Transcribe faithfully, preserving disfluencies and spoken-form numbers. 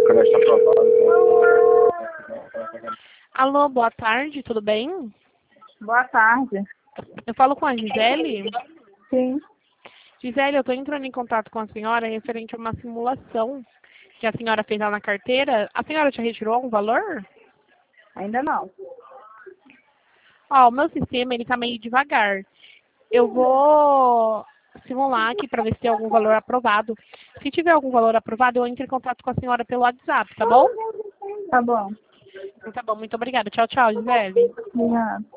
crédito aprovado. Alô, boa tarde, tudo bem? Boa tarde. Eu falo com a Gisele. Sim. Gisele, eu estou entrando em contato com a senhora referente a uma simulação que a senhora fez lá na carteira. A senhora já retirou algum valor? Ainda não. Ó, o meu sistema, ele tá meio devagar. Eu vou simular aqui para ver se tem algum valor aprovado. Se tiver algum valor aprovado, eu entro em contato com a senhora pelo WhatsApp, tá bom? Tá bom. Então tá bom, muito obrigada. Tchau, tchau, Gisele. Obrigada.